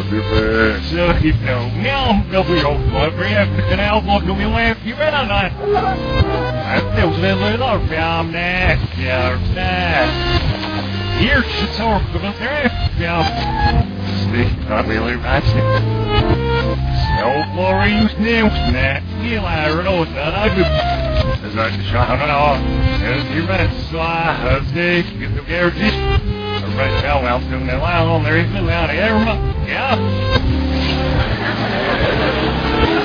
Så hypno, miauw, dat we ook wat weer even de kanaalblok doen, heel even je bent aan het. Het feels wel een lot, ja, nee, ja, nee. Hier zit zo, dat er even, ja. Sticht, not really right. Zo, Maurice Nieuws, nee, heel erg rood, dat uit de... Dat is uit de schaam, nou, het hier bent, zwaar, het dik, het ook ergens. Right now, well, doing the line on there, he's been out of here, yeah.